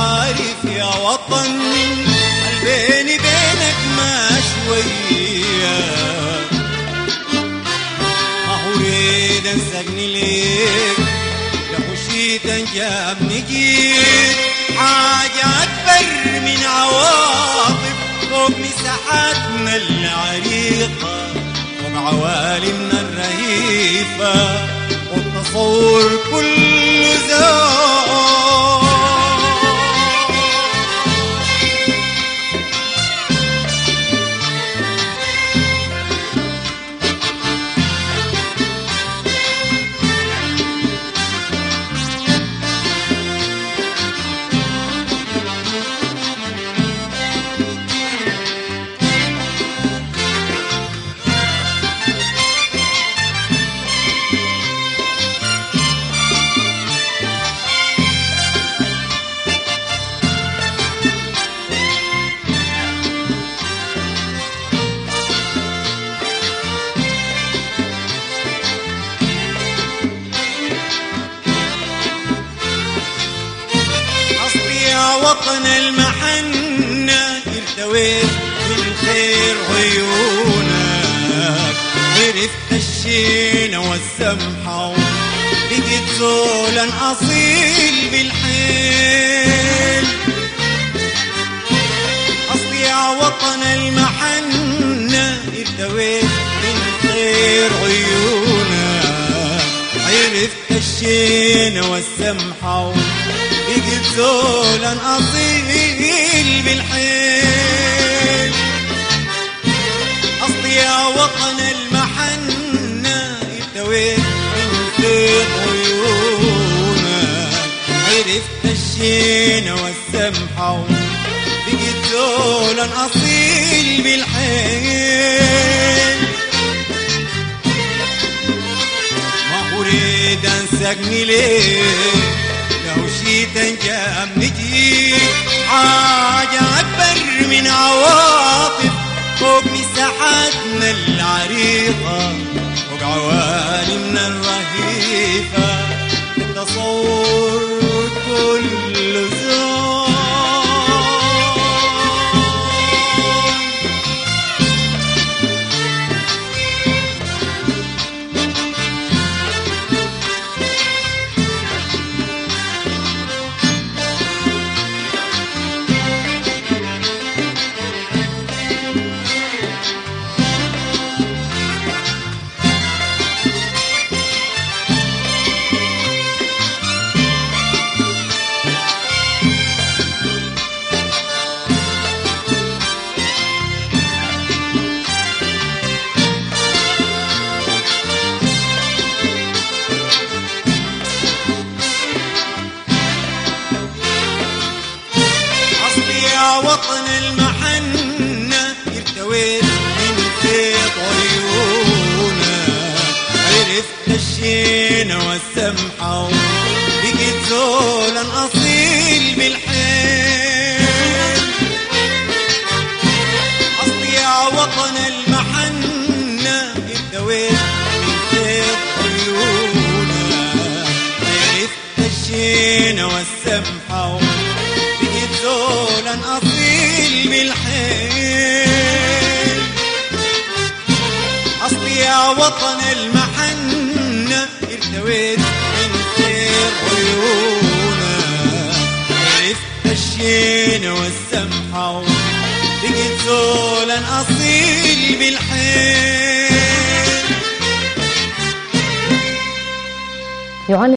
عارف يا وطن البيني بينك ما شوية، ما هو ريد انسقني ليك لخشيت انجابني جيت حاجة أكبر من عواطف فوق مساحاتنا العريقة وبعوالمنا الرهيفة والتصور كله زاد. وطن المحنة ارتويت من خير عيونك، عرفت الشينة والسمحة لقيت زولا أصيل بالحيل. أصلي يا وطن المحنة ارتويت من خير عيونك، عرفت الشينة والسمحة لقيت زولا أصيل بالحيل. أصلي يا وطن المحنة ارتويت من خير عيونك، عرفت الشينة والسمحة لقيت زولا أصيل بالحيل. ما أريد أنسقني ليه لو شيت انجابني جيت حاجة أكبر من عواطف فوق مساحاتنا العريقة وبعوالمنا الرهيفة التصور كله زاد. وطن المحنة ارتويت من خيط عيونك، عرفت الشينة والسمحة لقيت زولا أصيل بالحيل. أصلي يا وطن المحنة ارتويت من خيط عيونك، عرفت الشينة والسمحة زولا أصيل بالحيل. أصلي يا وطن المحنة ارتويت من خير عيونك، عرفت الشينة والسمحة لقيت زولا أصيل بالحيل.